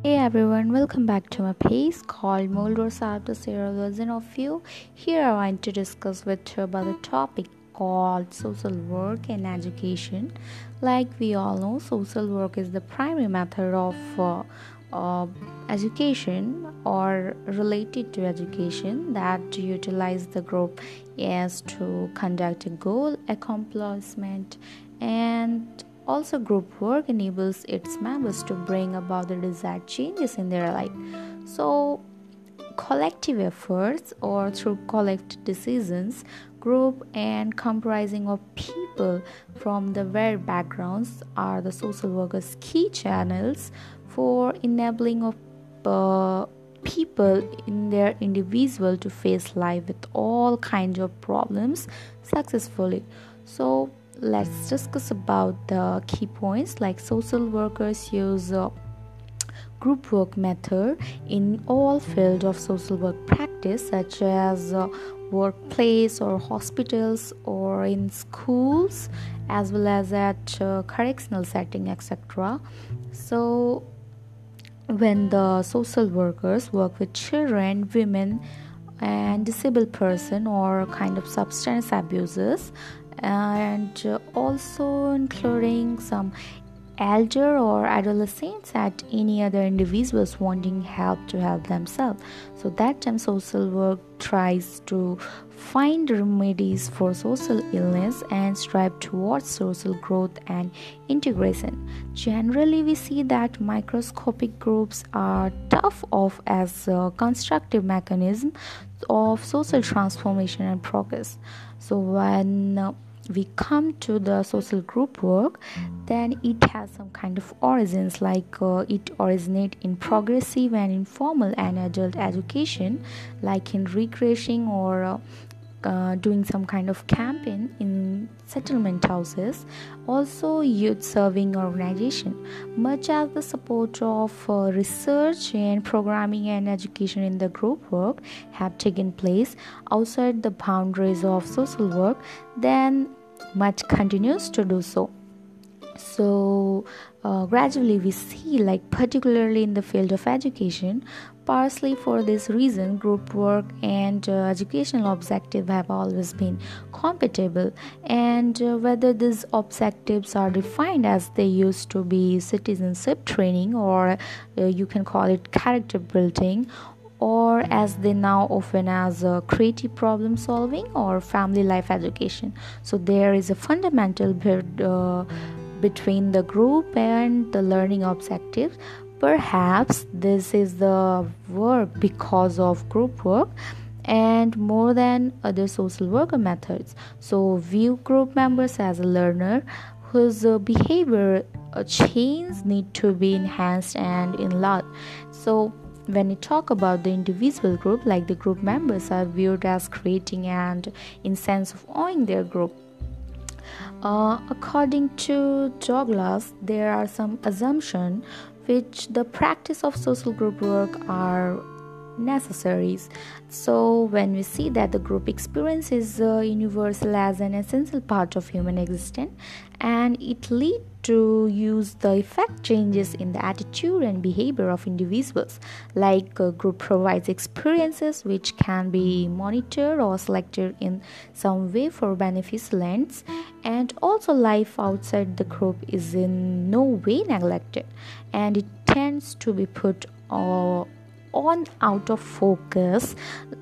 Hey everyone, welcome back to my page called Moldor's After Serial Version of You. Here I want to discuss with you about a topic called social work and education. Like we all know, social work is the primary method of uh, education or related to education that utilize the group as to conduct a goal accomplishment and also, group work enables its members to bring about the desired changes in their life. So, collective efforts or through collective decisions, group and comprising of people from the varied backgrounds are the social workers' key channels for enabling of people in their individual to face life with all kinds of problems successfully. So let's discuss about the key points like social workers use group work method in all fields of social work practice such as workplace or hospitals or in schools as well as at correctional setting etc. So when the social workers work with children, women and disabled person or kind of substance abusers and also including some elder or adolescents at any other individuals wanting help to help themselves. So that time social work tries to find remedies for social illness and strive towards social growth and integration. Generally we see that microscopic groups are tough of as a constructive mechanism of social transformation and progress. So when we come to the social group work, then it has some kind of origins like it originate in progressive and informal and adult education like in recreating or doing some kind of campaign in settlement houses, also youth serving organization, much as the support of research and programming and education in the group work have taken place outside the boundaries of social work, then much continues to do so. So gradually we see like particularly in the field of education, partly for this reason group work and educational objectives have always been compatible, and whether these objectives are defined as they used to be citizenship training or you can call it character building, or as they now often as creative problem solving or family life education. So there is a fundamental between the group and the learning objectives. Perhaps this is the work because of group work and more than other social worker methods. So view group members as a learner whose behavior change need to be enhanced and enlarged. So when we talk about the individual group, like the group members are viewed as creating and in sense of owning their group. According to Douglas, there are some assumptions which the practice of social group work are necessaries. So when we see that the group experience is universal as an essential part of human existence, and it leads to use the effect changes in the attitude and behavior of individuals, like a group provides experiences which can be monitored or selected in some way for beneficial ends, and also life outside the group is in no way neglected and it tends to be put on out of focus.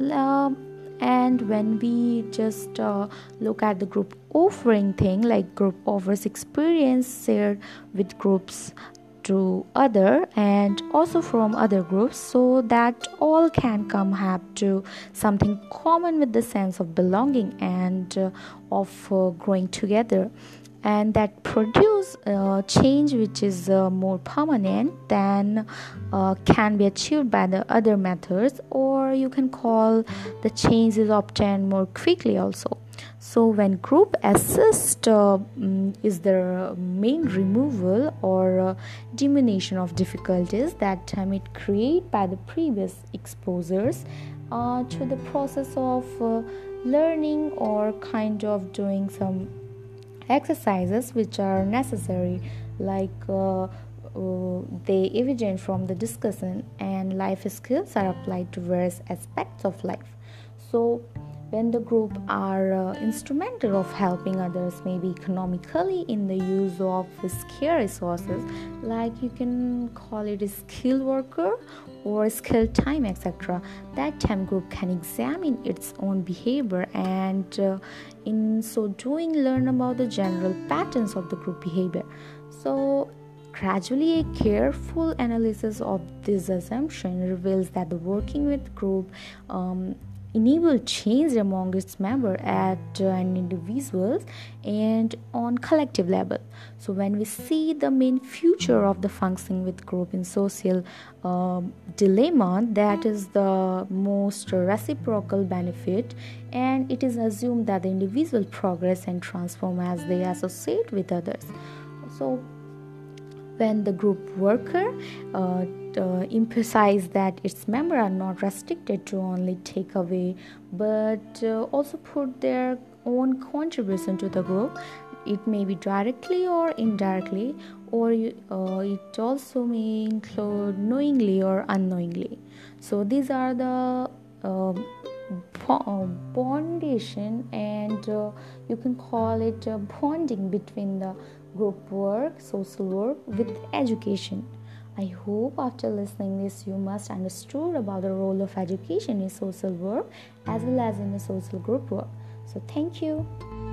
And when we just look at the group offering thing, like group offers experience shared with groups to other and also from other groups, so that all can come have to something common with the sense of belonging and of growing together, and that produce change which is more permanent than can be achieved by the other methods, or you can call the change is obtained more quickly also. So when group assist is the main removal or diminution of difficulties that it create by the previous exposures to the process of learning or kind of doing some exercises which are necessary, like they evident from the discussion, and life skills are applied to various aspects of life. So when the group are instrumental of helping others, maybe economically in the use of scarce resources, like you can call it a skilled worker or skilled time, etc. That time group can examine its own behavior and in so doing learn about the general patterns of the group behavior. So gradually, a careful analysis of this assumption reveals that the working with group enable change among its members at an individual and on collective level. So when we see the main future of the functioning with group in social dilemma, that is the most reciprocal benefit, and it is assumed that the individual progress and transform as they associate with others. So when the group worker emphasize that its members are not restricted to only take away, but also put their own contribution to the group. It may be directly or indirectly, or it also may include knowingly or unknowingly. So these are the bondation, and you can call it bonding between the group work, social work with education. I hope after listening this you must understood about the role of education in social work as well as in the social group work. So thank you.